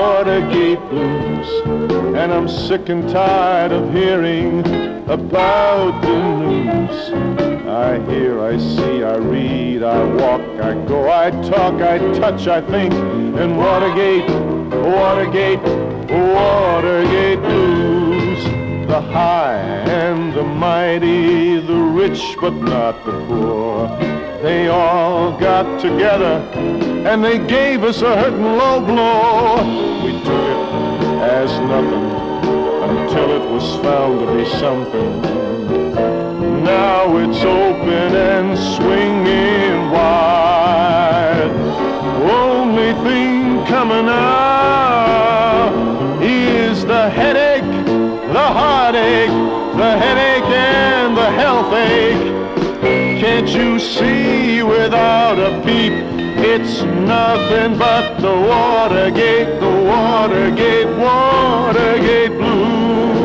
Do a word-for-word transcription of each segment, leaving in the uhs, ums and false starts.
Watergate blues. And I'm sick and tired of hearing about the news. I hear, I see, I read, I walk, I go, I talk, I touch, I think. And Watergate, Watergate, Watergate blues. The high and the mighty, the rich but not the poor, they all got together and they gave us a hurt and low blow. We took it as nothing until it was found to be something. Now it's open and swinging wide. Only thing coming out is the headache, the heartache, the headache and the health ache. Can't you see without a peep, it's nothing but the Watergate, the Watergate, Watergate blues.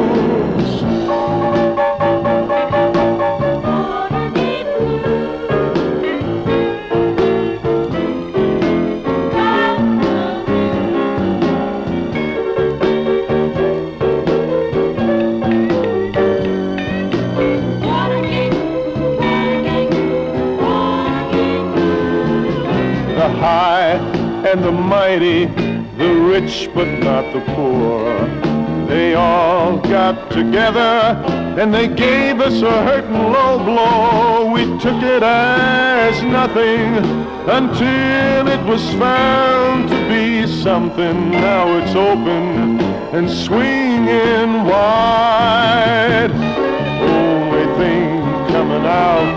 High and the mighty, the rich but not the poor, they all got together and they gave us a hurt and low blow. We took it as nothing until it was found to be something. Now it's open and swinging wide. Only thing coming out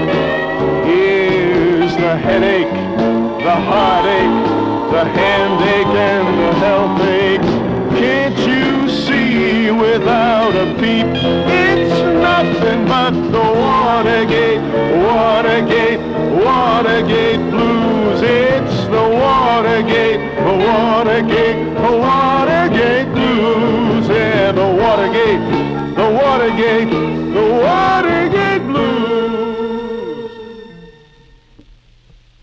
is the headache, the heartache, the handache and the health ache. Can't you see without a peep, it's nothing but the Watergate, Watergate, Watergate blues. It's the Watergate, the Watergate, the Watergate.